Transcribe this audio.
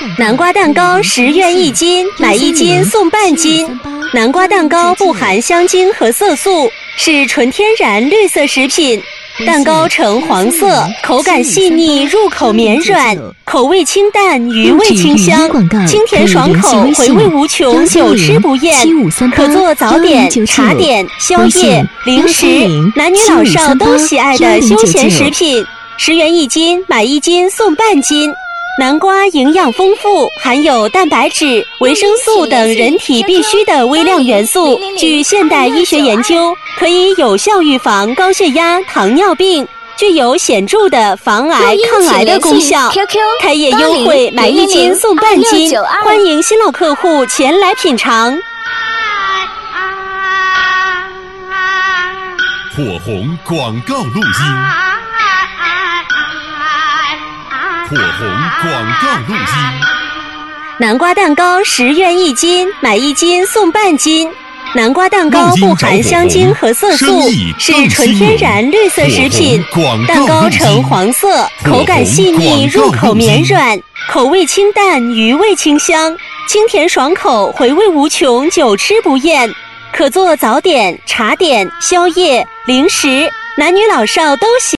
南瓜蛋糕10元1斤，买1斤送半斤。南瓜蛋糕不含香精和色素，是纯天然绿色食品。蛋糕呈黄色，口感细腻，入口绵软，口味清淡，余味清香，清甜爽口，回味无穷，久吃不厌。可做早点、茶点、宵夜、零食，男女老少都喜爱的休闲食品。10元1斤，买1斤送半斤。南瓜营养丰富，含有蛋白质、维生素等人体必需的微量元素。据现代医学研究，可以有效预防高血压、糖尿病，具有显著的防癌抗癌的功效。开业优惠，买1斤送半斤，欢迎新老客户前来品尝。 火红广告录音。火红广告录音。 南瓜蛋糕10元1斤，买1斤送半斤。南瓜蛋糕不含香精和色素，是纯天然绿色食品。蛋糕呈黄色，口感细腻，入口绵软，口味清淡，余味清香，清甜爽口，回味无穷，久吃不厌。可做早点、茶点、宵夜、零食，男女老少都喜